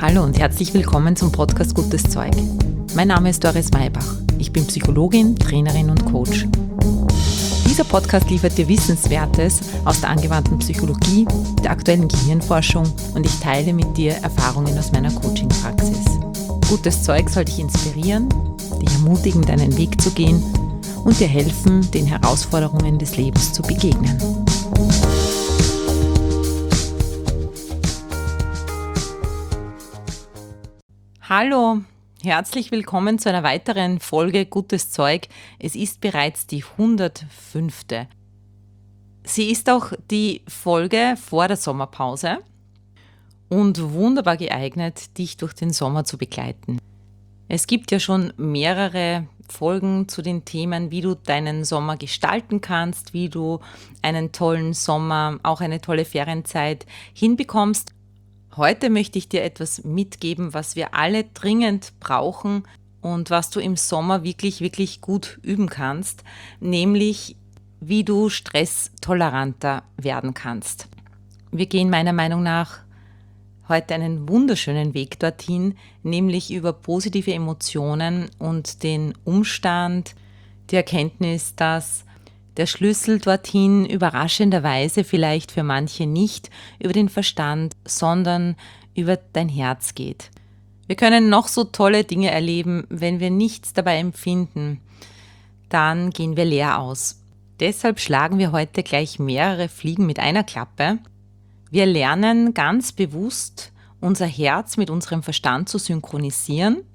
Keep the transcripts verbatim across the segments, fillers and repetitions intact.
Hallo und herzlich willkommen zum Podcast Gutes Zeug. Mein Name ist Doris Maybach. Ich bin Psychologin, Trainerin und Coach. Dieser Podcast liefert dir Wissenswertes aus der angewandten Psychologie, der aktuellen Gehirnforschung und ich teile mit dir Erfahrungen aus meiner Coaching-Praxis. Gutes Zeug soll dich inspirieren, dich ermutigen, deinen Weg zu gehen und dir helfen, den Herausforderungen des Lebens zu begegnen. Hallo, herzlich willkommen zu einer weiteren Folge Gutes Zeug. Es ist bereits die hundertfünfte. Sie ist auch die Folge vor der Sommerpause und wunderbar geeignet, dich durch den Sommer zu begleiten. Es gibt ja schon mehrere Folgen zu den Themen, wie du deinen Sommer gestalten kannst, wie du einen tollen Sommer, auch eine tolle Ferienzeit hinbekommst. Heute möchte ich dir etwas mitgeben, was wir alle dringend brauchen und was du im Sommer wirklich, wirklich gut üben kannst, nämlich wie du stresstoleranter werden kannst. Wir gehen meiner Meinung nach heute einen wunderschönen Weg dorthin, nämlich über positive Emotionen und den Umstand, die Erkenntnis, dass der Schlüssel dorthin überraschenderweise vielleicht für manche nicht über den Verstand, sondern über dein Herz geht. Wir können noch so tolle Dinge erleben, wenn wir nichts dabei empfinden, dann gehen wir leer aus. Deshalb schlagen wir heute gleich mehrere Fliegen mit einer Klappe. Wir lernen ganz bewusst, unser Herz mit unserem Verstand zu synchronisieren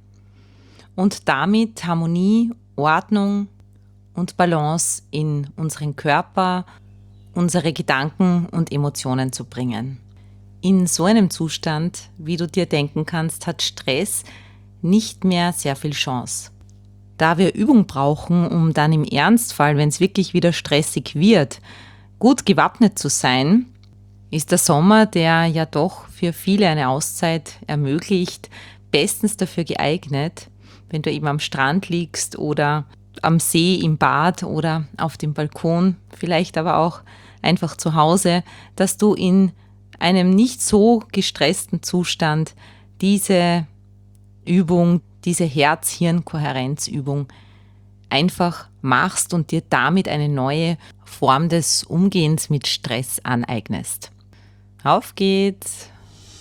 und damit Harmonie, Ordnung und Balance in unseren Körper, unsere Gedanken und Emotionen zu bringen. In so einem Zustand, wie du dir denken kannst, hat Stress nicht mehr sehr viel Chance. Da wir Übung brauchen, um dann im Ernstfall, wenn es wirklich wieder stressig wird, gut gewappnet zu sein, ist der Sommer, der ja doch für viele eine Auszeit ermöglicht, bestens dafür geeignet, wenn du eben am Strand liegst oder am See, im Bad oder auf dem Balkon, vielleicht aber auch einfach zu Hause, dass du in einem nicht so gestressten Zustand diese Übung, diese Herz-Hirn-Kohärenzübung einfach machst und dir damit eine neue Form des Umgehens mit Stress aneignest. Auf geht's!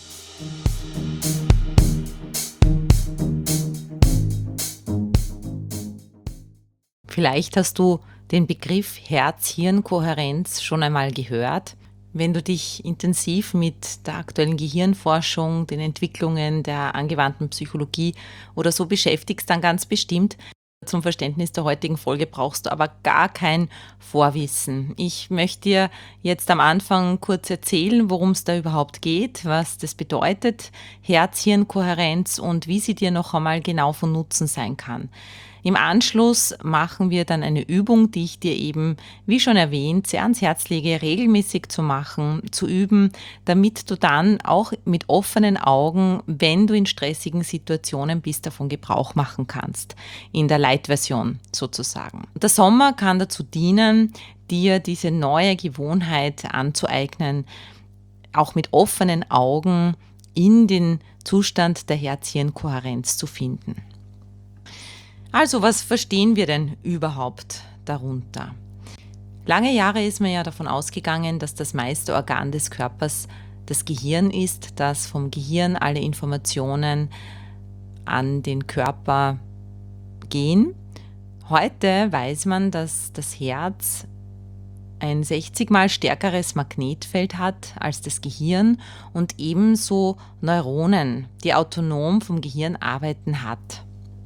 Vielleicht hast du den Begriff Herz-Hirn-Kohärenz schon einmal gehört. Wenn du dich intensiv mit der aktuellen Gehirnforschung, den Entwicklungen der angewandten Psychologie oder so beschäftigst, dann ganz bestimmt. Zum Verständnis der heutigen Folge brauchst du aber gar kein Vorwissen. Ich möchte dir jetzt am Anfang kurz erzählen, worum es da überhaupt geht, was das bedeutet, Herz-Hirn-Kohärenz und wie sie dir noch einmal genau von Nutzen sein kann. Im Anschluss machen wir dann eine Übung, die ich dir eben, wie schon erwähnt, sehr ans Herz lege, regelmäßig zu machen, zu üben, damit du dann auch mit offenen Augen, wenn du in stressigen Situationen bist, davon Gebrauch machen kannst. In der Light-Version sozusagen. Der Sommer kann dazu dienen, dir diese neue Gewohnheit anzueignen, auch mit offenen Augen in den Zustand der Herz-Hirn-Kohärenz zu finden. Also, was verstehen wir denn überhaupt darunter? Lange Jahre ist man ja davon ausgegangen, dass das meiste Organ des Körpers das Gehirn ist, dass vom Gehirn alle Informationen an den Körper gehen. Heute weiß man, dass das Herz ein sechzig mal stärkeres Magnetfeld hat als das Gehirn und ebenso Neuronen, die autonom vom Gehirn arbeiten, hat.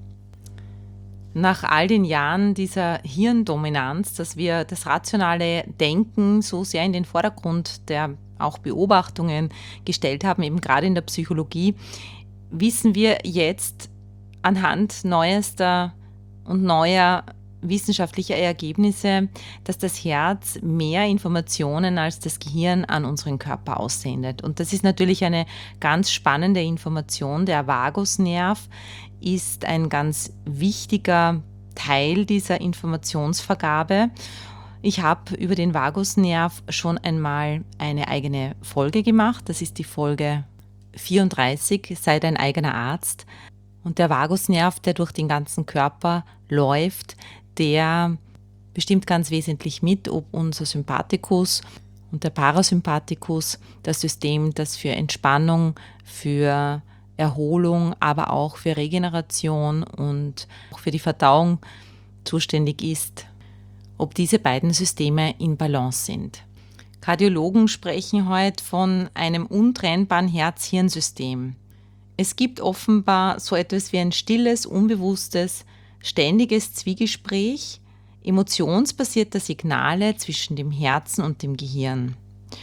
Nach all den Jahren dieser Hirndominanz, dass wir das rationale Denken so sehr in den Vordergrund der auch Beobachtungen gestellt haben, eben gerade in der Psychologie, wissen wir jetzt anhand neuester und neuer wissenschaftlicher Ergebnisse, dass das Herz mehr Informationen als das Gehirn an unseren Körper aussendet. Und das ist natürlich eine ganz spannende Information. Der Vagusnerv ist ein ganz wichtiger Teil dieser Informationsvergabe. Ich habe über den Vagusnerv schon einmal eine eigene Folge gemacht. Das ist die Folge vierunddreißig, sei dein eigener Arzt. Und der Vagusnerv, der durch den ganzen Körper läuft, der bestimmt ganz wesentlich mit, ob unser Sympathikus und der Parasympathikus, das System, das für Entspannung, für Erholung, aber auch für Regeneration und auch für die Verdauung zuständig ist, ob diese beiden Systeme in Balance sind. Kardiologen sprechen heute von einem untrennbaren Herz-Hirn-System. Es gibt offenbar so etwas wie ein stilles, unbewusstes, ständiges Zwiegespräch emotionsbasierter Signale zwischen dem Herzen und dem Gehirn.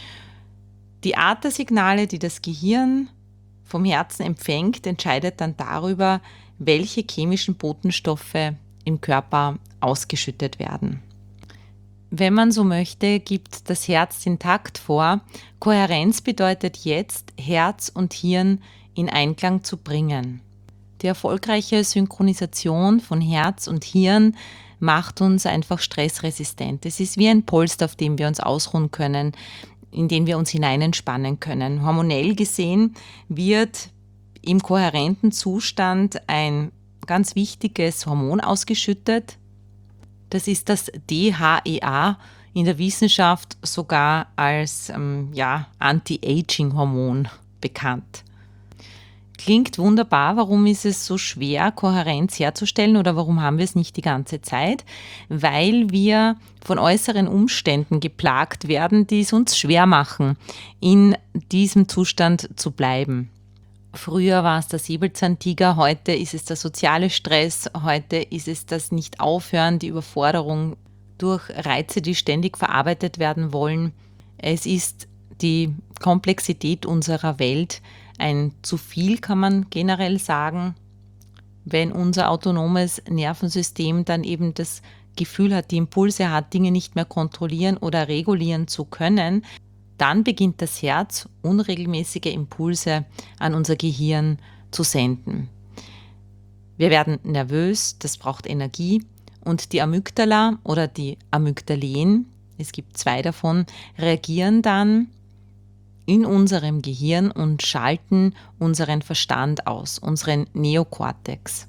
Die Art der Signale, die das Gehirn vom Herzen empfängt, entscheidet dann darüber, welche chemischen Botenstoffe im Körper ausgeschüttet werden. Wenn man so möchte, gibt das Herz den Takt vor. Kohärenz bedeutet jetzt, Herz und Hirn in Einklang zu bringen. Die erfolgreiche Synchronisation von Herz und Hirn macht uns einfach stressresistent. Es ist wie ein Polster, auf dem wir uns ausruhen können, in den wir uns hineinentspannen können. Hormonell gesehen wird im kohärenten Zustand ein ganz wichtiges Hormon ausgeschüttet. Das ist das D H E A, in der Wissenschaft sogar als ähm, ja, Anti-Aging-Hormon bekannt. Klingt wunderbar, warum ist es so schwer, Kohärenz herzustellen oder warum haben wir es nicht die ganze Zeit? Weil wir von äußeren Umständen geplagt werden, die es uns schwer machen, in diesem Zustand zu bleiben. Früher war es der Säbelzahntiger, heute ist es der soziale Stress, heute ist es das Nicht-Aufhören, die Überforderung durch Reize, die ständig verarbeitet werden wollen. Es ist die Komplexität unserer Welt, ein zu viel kann man generell sagen, wenn unser autonomes Nervensystem dann eben das Gefühl hat, die Impulse hat, Dinge nicht mehr kontrollieren oder regulieren zu können, dann beginnt das Herz unregelmäßige Impulse an unser Gehirn zu senden. Wir werden nervös, das braucht Energie und die Amygdala oder die Amygdalen, es gibt zwei davon, reagieren dann in unserem Gehirn und schalten unseren Verstand aus, unseren Neokortex.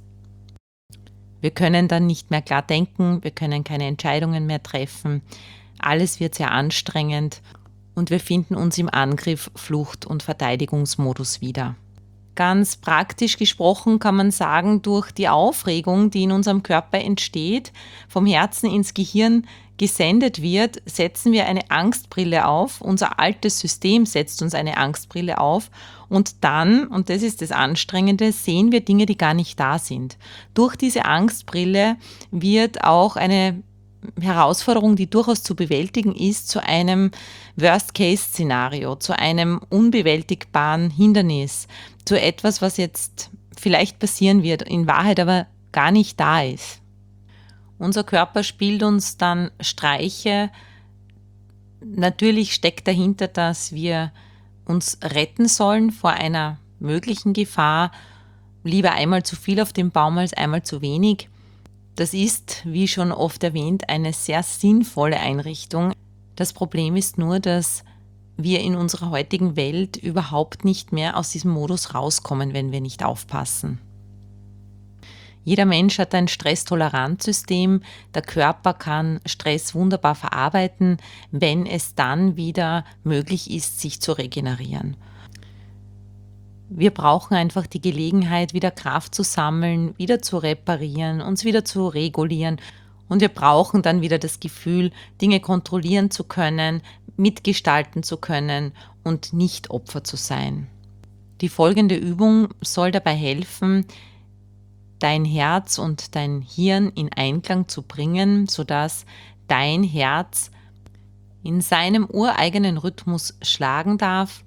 Wir können dann nicht mehr klar denken, wir können keine Entscheidungen mehr treffen, alles wird sehr anstrengend und wir finden uns im Angriff-, Flucht- und Verteidigungsmodus wieder. Ganz praktisch gesprochen kann man sagen, durch die Aufregung, die in unserem Körper entsteht, vom Herzen ins Gehirn gesendet wird, setzen wir eine Angstbrille auf. Unser altes System setzt uns eine Angstbrille auf und dann, und das ist das Anstrengende, sehen wir Dinge, die gar nicht da sind. Durch diese Angstbrille wird auch eine Herausforderung, die durchaus zu bewältigen ist, zu einem Worst-Case-Szenario, zu einem unbewältigbaren Hindernis, zu etwas, was jetzt vielleicht passieren wird, in Wahrheit aber gar nicht da ist. Unser Körper spielt uns dann Streiche. Natürlich steckt dahinter, dass wir uns retten sollen vor einer möglichen Gefahr. Lieber einmal zu viel auf dem Baum als einmal zu wenig. Das ist, wie schon oft erwähnt, eine sehr sinnvolle Einrichtung. Das Problem ist nur, dass wir in unserer heutigen Welt überhaupt nicht mehr aus diesem Modus rauskommen, wenn wir nicht aufpassen. Jeder Mensch hat ein Stresstoleranzsystem. Der Körper kann Stress wunderbar verarbeiten, wenn es dann wieder möglich ist, sich zu regenerieren. Wir brauchen einfach die Gelegenheit, wieder Kraft zu sammeln, wieder zu reparieren, uns wieder zu regulieren. Und wir brauchen dann wieder das Gefühl, Dinge kontrollieren zu können, mitgestalten zu können und nicht Opfer zu sein. Die folgende Übung soll dabei helfen, dein Herz und dein Hirn in Einklang zu bringen, sodass dein Herz in seinem ureigenen Rhythmus schlagen darf,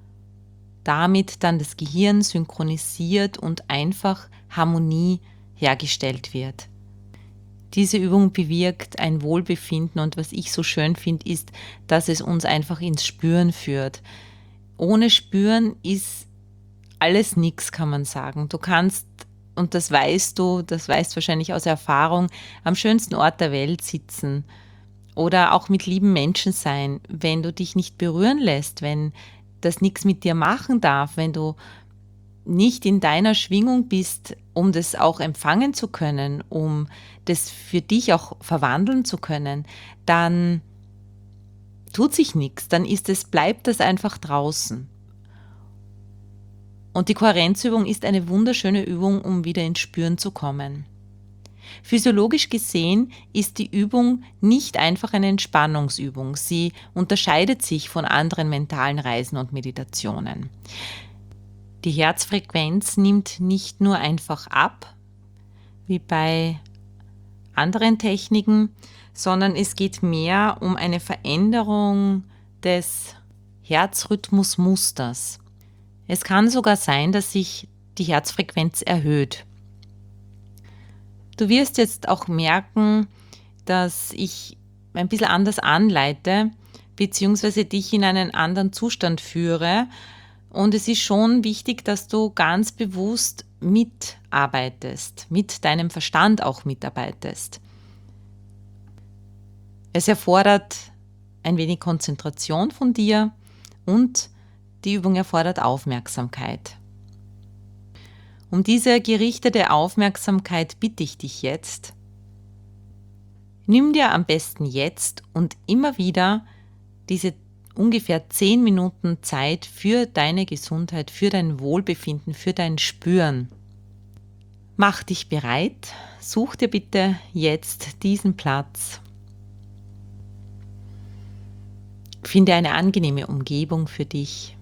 damit dann das Gehirn synchronisiert und einfach Harmonie hergestellt wird. Diese Übung bewirkt ein Wohlbefinden und was ich so schön finde, ist, dass es uns einfach ins Spüren führt. Ohne Spüren ist alles nichts, kann man sagen. Du kannst, und das weißt du, das weißt wahrscheinlich aus Erfahrung, am schönsten Ort der Welt sitzen oder auch mit lieben Menschen sein. Wenn du dich nicht berühren lässt, wenn das nichts mit dir machen darf, wenn du nicht in deiner Schwingung bist, um das auch empfangen zu können, um das für dich auch verwandeln zu können, dann tut sich nichts, dann ist es, bleibt das einfach draußen. Und die Kohärenzübung ist eine wunderschöne Übung, um wieder ins Spüren zu kommen. Physiologisch gesehen ist die Übung nicht einfach eine Entspannungsübung. Sie unterscheidet sich von anderen mentalen Reisen und Meditationen. Die Herzfrequenz nimmt nicht nur einfach ab, wie bei anderen Techniken, sondern es geht mehr um eine Veränderung des Herzrhythmusmusters. Es kann sogar sein, dass sich die Herzfrequenz erhöht. Du wirst jetzt auch merken, dass ich ein bisschen anders anleite, beziehungsweise dich in einen anderen Zustand führe. Und es ist schon wichtig, dass du ganz bewusst mitarbeitest, mit deinem Verstand auch mitarbeitest. Es erfordert ein wenig Konzentration von dir und die Übung erfordert Aufmerksamkeit. Um diese gerichtete Aufmerksamkeit bitte ich dich jetzt, nimm dir am besten jetzt und immer wieder diese ungefähr zehn Minuten Zeit für deine Gesundheit, für dein Wohlbefinden, für dein Spüren. Mach dich bereit, such dir bitte jetzt diesen Platz. Finde eine angenehme Umgebung für dich.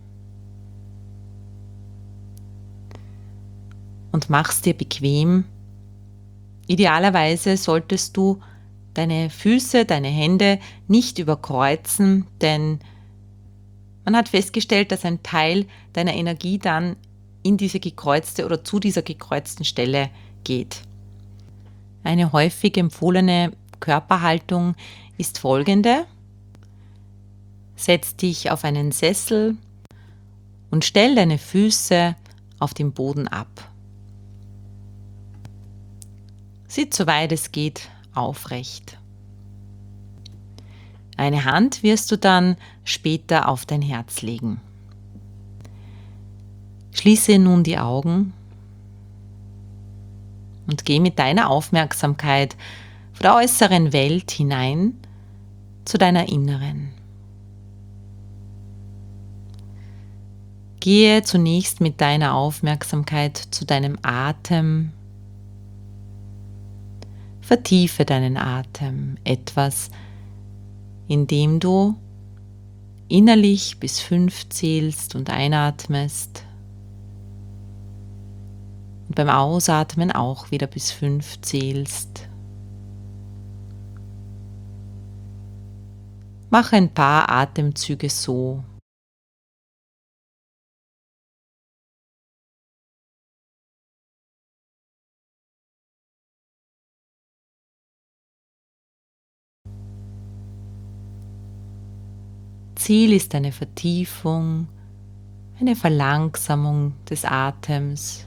Und mach's dir bequem. Idealerweise solltest du deine Füße, deine Hände nicht überkreuzen, denn man hat festgestellt, dass ein Teil deiner Energie dann in diese gekreuzte oder zu dieser gekreuzten Stelle geht. Eine häufig empfohlene Körperhaltung ist folgende. Setz dich auf einen Sessel und stell deine Füße auf dem Boden ab. Sitz soweit es geht aufrecht. Eine Hand wirst du dann später auf dein Herz legen. Schließe nun die Augen und geh mit deiner Aufmerksamkeit von der äußeren Welt hinein zu deiner inneren. Gehe zunächst mit deiner Aufmerksamkeit zu deinem Atem. Vertiefe deinen Atem etwas, indem du innerlich bis fünf zählst und einatmest und beim Ausatmen auch wieder bis fünf zählst. Mach ein paar Atemzüge so. Ziel ist eine Vertiefung, eine Verlangsamung des Atems.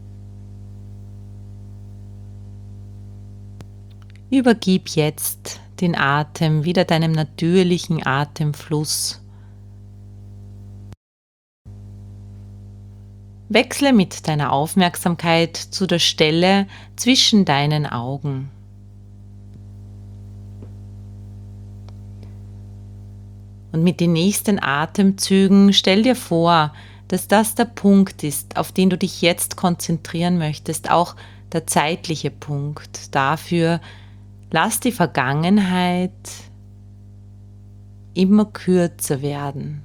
Übergib jetzt den Atem wieder deinem natürlichen Atemfluss. Wechsle mit deiner Aufmerksamkeit zu der Stelle zwischen deinen Augen. Und mit den nächsten Atemzügen stell dir vor, dass das der Punkt ist, auf den du dich jetzt konzentrieren möchtest, auch der zeitliche Punkt. Dafür lass die Vergangenheit immer kürzer werden.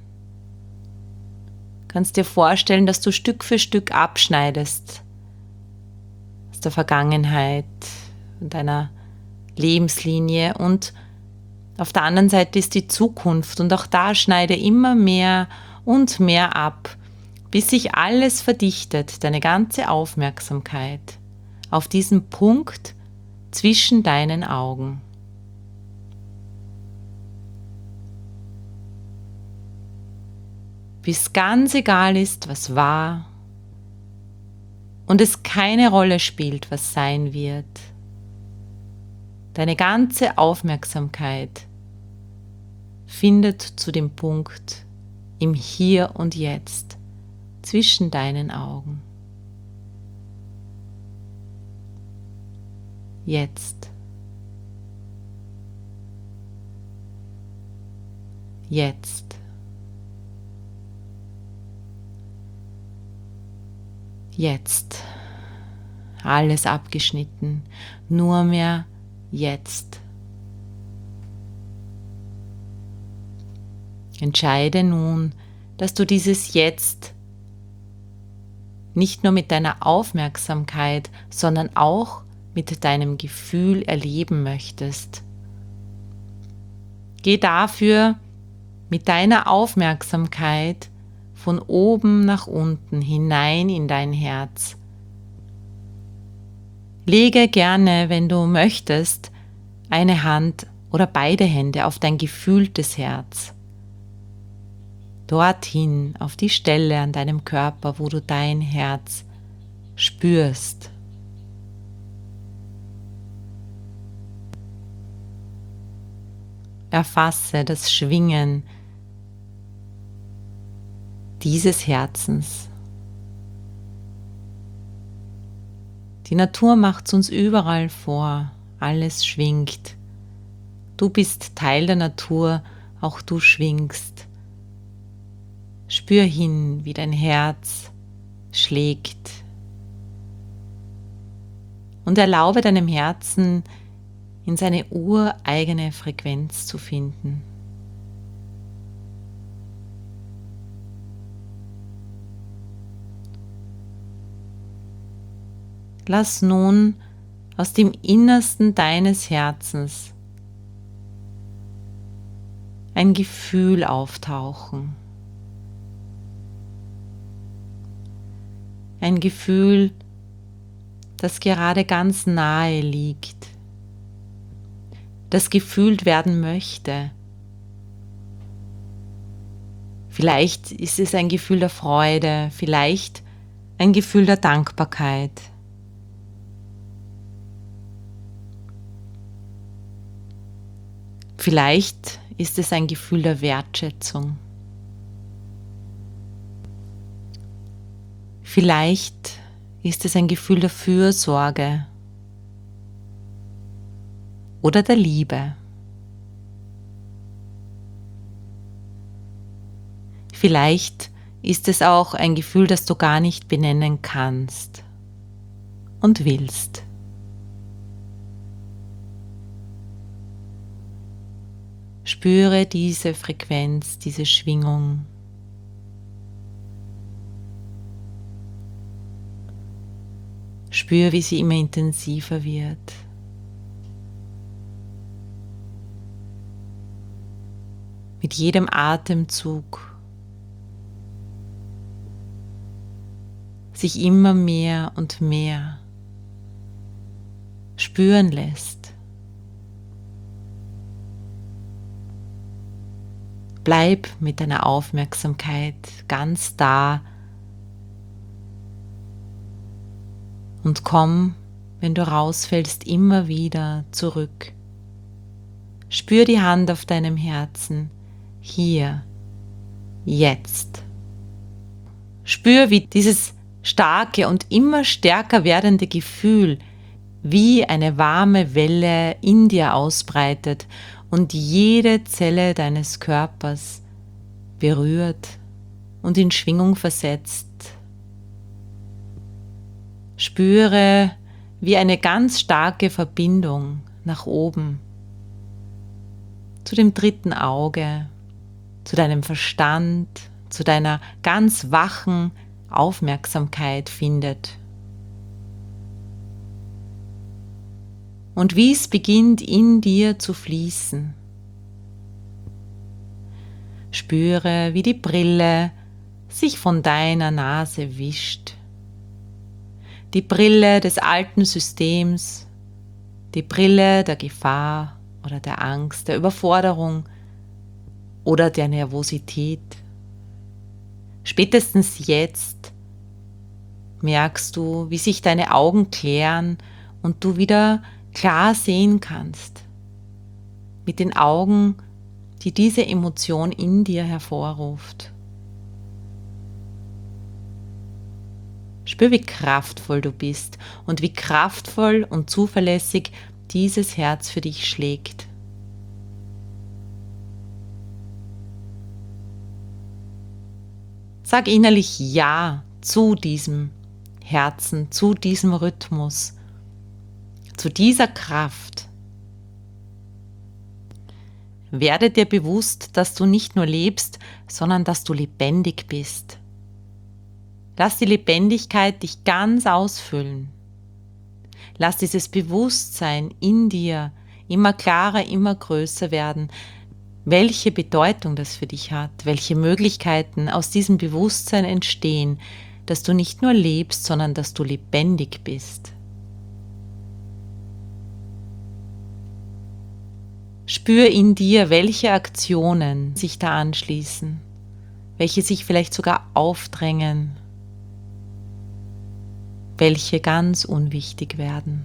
Du kannst dir vorstellen, dass du Stück für Stück abschneidest aus der Vergangenheit und deiner Lebenslinie und auf der anderen Seite ist die Zukunft und auch da schneide immer mehr und mehr ab, bis sich alles verdichtet, deine ganze Aufmerksamkeit auf diesen Punkt zwischen deinen Augen. Bis ganz egal ist, was war und es keine Rolle spielt, was sein wird. Deine ganze Aufmerksamkeit findet zu dem Punkt im Hier und Jetzt, zwischen deinen Augen. Jetzt. Jetzt. Jetzt. Alles abgeschnitten. Nur mehr jetzt. Entscheide nun, dass du dieses Jetzt nicht nur mit deiner Aufmerksamkeit, sondern auch mit deinem Gefühl erleben möchtest. Geh dafür mit deiner Aufmerksamkeit von oben nach unten hinein in dein Herz. Lege gerne, wenn du möchtest, eine Hand oder beide Hände auf dein gefühltes Herz. Dorthin, auf die Stelle an deinem Körper, wo du dein Herz spürst. Erfasse das Schwingen dieses Herzens. Die Natur macht es uns überall vor, alles schwingt. Du bist Teil der Natur, auch du schwingst. Spür hin, wie dein Herz schlägt. Und erlaube deinem Herzen, in seine ureigene Frequenz zu finden. Lass nun aus dem Innersten deines Herzens ein Gefühl auftauchen. Ein Gefühl, das gerade ganz nahe liegt, das gefühlt werden möchte. Vielleicht ist es ein Gefühl der Freude, vielleicht ein Gefühl der Dankbarkeit. Vielleicht ist es ein Gefühl der Wertschätzung. Vielleicht ist es ein Gefühl der Fürsorge oder der Liebe. Vielleicht ist es auch ein Gefühl, das du gar nicht benennen kannst und willst. Spüre diese Frequenz, diese Schwingung. Spür, wie sie immer intensiver wird. Mit jedem Atemzug sich immer mehr und mehr spüren lässt. Bleib mit deiner Aufmerksamkeit ganz da und komm, wenn du rausfällst, immer wieder zurück. Spür die Hand auf deinem Herzen, hier, jetzt. Spür, wie dieses starke und immer stärker werdende Gefühl wie eine warme Welle in dir ausbreitet und jede Zelle deines Körpers berührt und in Schwingung versetzt. Spüre, wie eine ganz starke Verbindung nach oben zu dem dritten Auge, zu deinem Verstand, zu deiner ganz wachen Aufmerksamkeit findet. Und wie es beginnt in dir zu fließen. Spüre, wie die Brille sich von deiner Nase wischt. Die Brille des alten Systems, die Brille der Gefahr oder der Angst, der Überforderung oder der Nervosität. Spätestens jetzt merkst du, wie sich deine Augen klären und du wieder klar sehen kannst. Mit den Augen, die diese Emotion in dir hervorruft. Spür, wie kraftvoll du bist und wie kraftvoll und zuverlässig dieses Herz für dich schlägt. Sag innerlich Ja zu diesem Herzen, zu diesem Rhythmus, zu dieser Kraft. Werde dir bewusst, dass du nicht nur lebst, sondern dass du lebendig bist. Lass die Lebendigkeit dich ganz ausfüllen. Lass dieses Bewusstsein in dir immer klarer, immer größer werden, welche Bedeutung das für dich hat, welche Möglichkeiten aus diesem Bewusstsein entstehen, dass du nicht nur lebst, sondern dass du lebendig bist. Spür in dir, welche Aktionen sich da anschließen, welche sich vielleicht sogar aufdrängen, welche ganz unwichtig werden.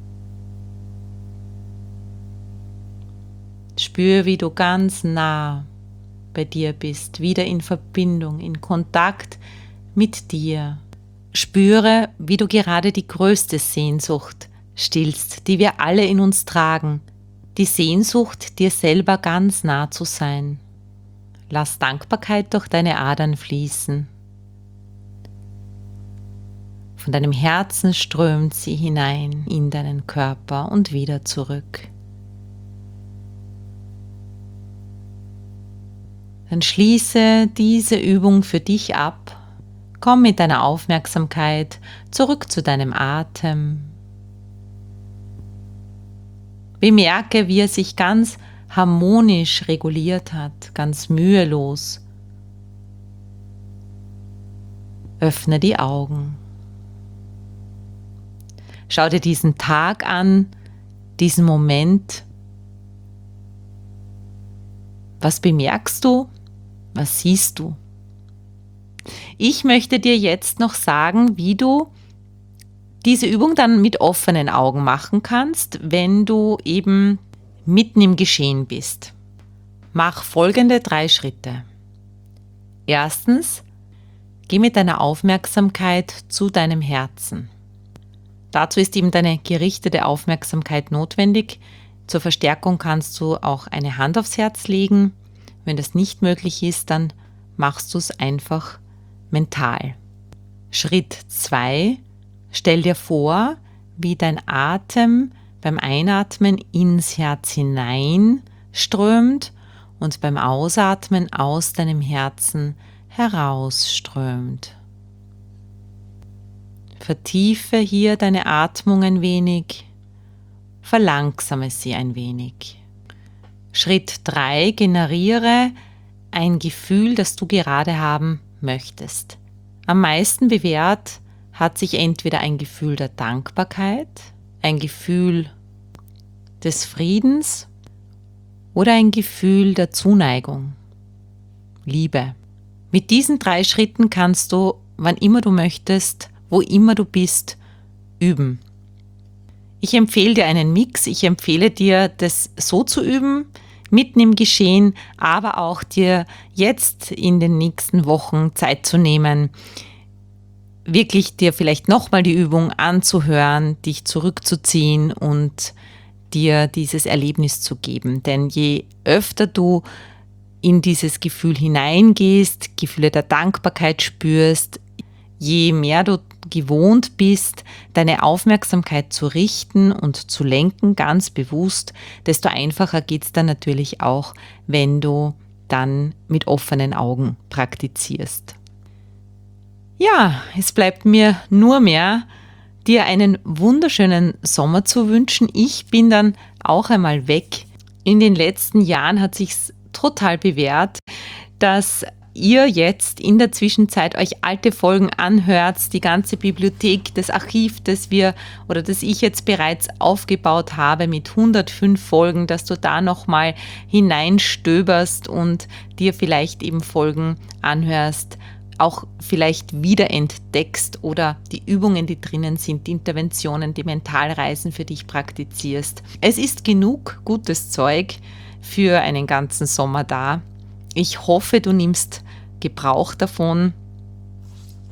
Spür, wie du ganz nah bei dir bist, wieder in Verbindung, in Kontakt mit dir. Spüre, wie du gerade die größte Sehnsucht stillst, die wir alle in uns tragen. Die Sehnsucht, dir selber ganz nah zu sein. Lass Dankbarkeit durch deine Adern fließen. Von deinem Herzen strömt sie hinein in deinen Körper und wieder zurück. Dann schließe diese Übung für dich ab. Komm mit deiner Aufmerksamkeit zurück zu deinem Atem. Bemerke, wie er sich ganz harmonisch reguliert hat, ganz mühelos. Öffne die Augen. Schau dir diesen Tag an, diesen Moment. Was bemerkst du? Was siehst du? Ich möchte dir jetzt noch sagen, wie du diese Übung dann mit offenen Augen machen kannst, wenn du eben mitten im Geschehen bist. Mach folgende drei Schritte. Erstens, geh mit deiner Aufmerksamkeit zu deinem Herzen. Dazu ist eben deine gerichtete Aufmerksamkeit notwendig. Zur Verstärkung kannst du auch eine Hand aufs Herz legen. Wenn das nicht möglich ist, dann machst du es einfach mental. Schritt zwei. Stell dir vor, wie dein Atem beim Einatmen ins Herz hinein strömt und beim Ausatmen aus deinem Herzen herausströmt. Vertiefe hier deine Atmung ein wenig, verlangsame sie ein wenig. Schritt drei. Generiere ein Gefühl, das du gerade haben möchtest. Am meisten bewährt hat sich entweder ein Gefühl der Dankbarkeit, ein Gefühl des Friedens oder ein Gefühl der Zuneigung, Liebe. Mit diesen drei Schritten kannst du, wann immer du möchtest, wo immer du bist, üben. Ich empfehle dir einen Mix, ich empfehle dir, das so zu üben, mitten im Geschehen, aber auch dir jetzt in den nächsten Wochen Zeit zu nehmen, wirklich dir vielleicht nochmal die Übung anzuhören, dich zurückzuziehen und dir dieses Erlebnis zu geben. Denn je öfter du in dieses Gefühl hineingehst, Gefühle der Dankbarkeit spürst, je mehr du gewohnt bist, deine Aufmerksamkeit zu richten und zu lenken, ganz bewusst, desto einfacher geht es dann natürlich auch, wenn du dann mit offenen Augen praktizierst. Ja, es bleibt mir nur mehr, dir einen wunderschönen Sommer zu wünschen. Ich bin dann auch einmal weg. In den letzten Jahren hat sich's total bewährt, dass ihr jetzt in der Zwischenzeit euch alte Folgen anhört, die ganze Bibliothek, das Archiv, das wir oder das ich jetzt bereits aufgebaut habe mit hundertfünf Folgen, dass du da nochmal hineinstöberst und dir vielleicht eben Folgen anhörst, auch vielleicht wiederentdeckst oder die Übungen, die drinnen sind, die Interventionen, die Mentalreisen für dich praktizierst. Es ist genug gutes Zeug für einen ganzen Sommer da. Ich hoffe, du nimmst Gebrauch davon.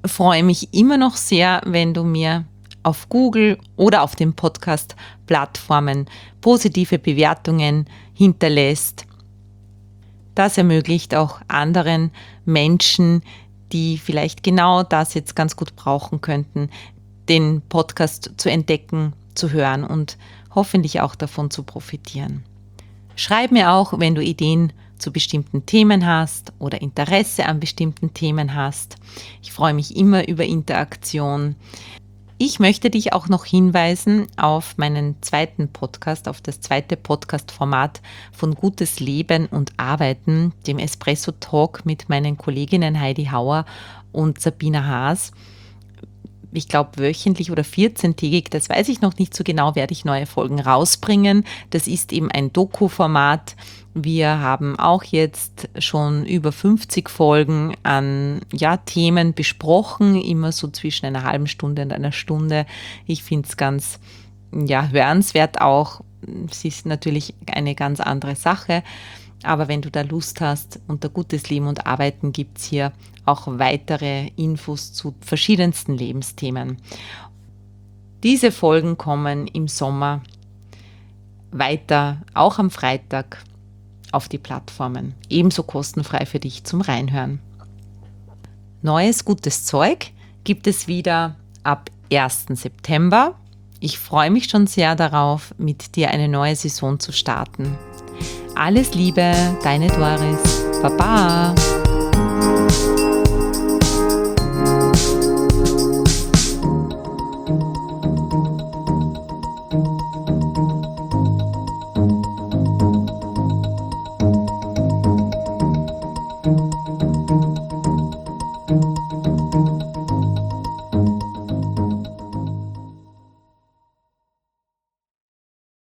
freue mich immer noch sehr, wenn du mir auf Google oder auf den Podcast-Plattformen positive Bewertungen hinterlässt. Das ermöglicht auch anderen Menschen, die vielleicht genau das jetzt ganz gut brauchen könnten, den Podcast zu entdecken, zu hören und hoffentlich auch davon zu profitieren. Schreib mir auch, wenn du Ideen zu bestimmten Themen hast oder Interesse an bestimmten Themen hast. Ich freue mich immer über Interaktion. Ich möchte dich auch noch hinweisen auf meinen zweiten Podcast, auf das zweite Podcast-Format von Gutes Leben und Arbeiten, dem Espresso Talk mit meinen Kolleginnen Heidi Hauer und Sabina Haas. Ich glaube wöchentlich oder vierzehntägig, das weiß ich noch nicht so genau, werde ich neue Folgen rausbringen. Das ist eben ein Doku-Format. Wir haben auch jetzt schon über fünfzig Folgen an ja, Themen besprochen, immer so zwischen einer halben Stunde und einer Stunde. Ich finde es ganz ja, hörenswert auch. Es ist natürlich eine ganz andere Sache. Aber wenn du da Lust hast, unter Gutes Leben und Arbeiten gibt es hier auch weitere Infos zu verschiedensten Lebensthemen. Diese Folgen kommen im Sommer weiter, auch am Freitag, auf die Plattformen. Ebenso kostenfrei für dich zum Reinhören. Neues gutes Zeug gibt es wieder ab ersten September. Ich freue mich schon sehr darauf, mit dir eine neue Saison zu starten. Alles Liebe, deine Doris. Baba!